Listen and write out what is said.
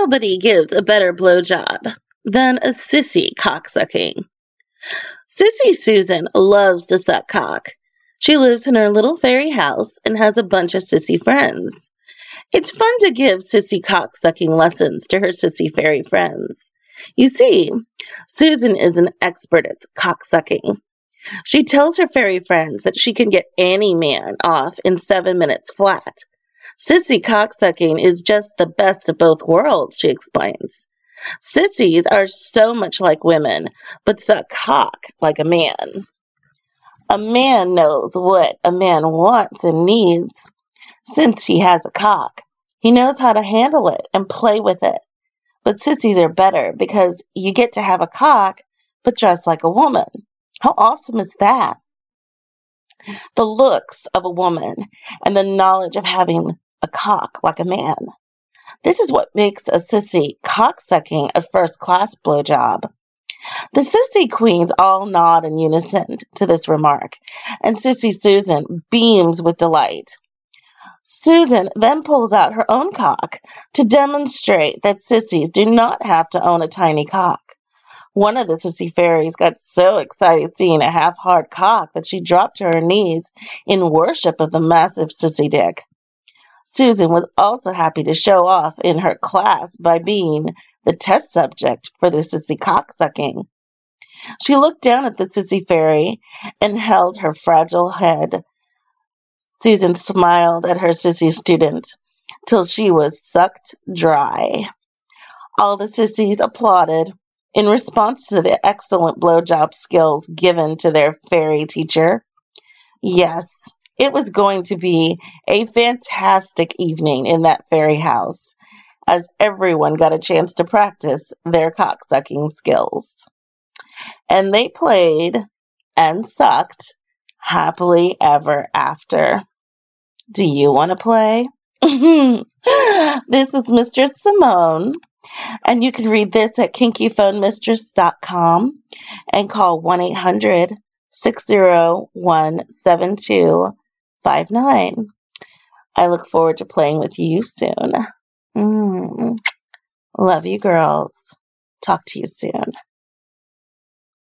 Nobody gives a better blowjob than a sissy cocksucking. Sissy Susan loves to suck cock. She lives in her little fairy house and has a bunch of sissy friends. It's fun to give sissy cock-sucking lessons to her sissy fairy friends. You see, Susan is an expert at cock-sucking. She tells her fairy friends that she can get any man off in 7 minutes flat. Sissy cock-sucking is just the best of both worlds, she explains. Sissies are so much like women, but suck cock like a man. A man knows what a man wants and needs. Since he has a cock, he knows how to handle it and play with it. But sissies are better because you get to have a cock, but dress like a woman. How awesome is that? The looks of a woman and the knowledge of having a cock like a man. This is what makes a sissy cock-sucking a first-class blowjob. The sissy queens all nod in unison to this remark, and Sissy Susan beams with delight. Susan then pulls out her own cock to demonstrate that sissies do not have to own a tiny cock. One of the sissy fairies got so excited seeing a half-hard cock that she dropped to her knees in worship of the massive sissy dick. Susan was also happy to show off in her class by being the test subject for the sissy cock-sucking. She looked down at the sissy fairy and held her fragile head. Susan smiled at her sissy student till she was sucked dry. All the sissies applauded in response to the excellent blowjob skills given to their fairy teacher. Yes, it was going to be a fantastic evening in that fairy house, as everyone got a chance to practice their cocksucking skills. And they played and sucked happily ever after. Do you want to play? This is Mistress Simone, and you can read this at kinkyphonemistress.com and call 1-800-601-7259. I look forward to playing with you soon. Love you, girls. Talk to you soon.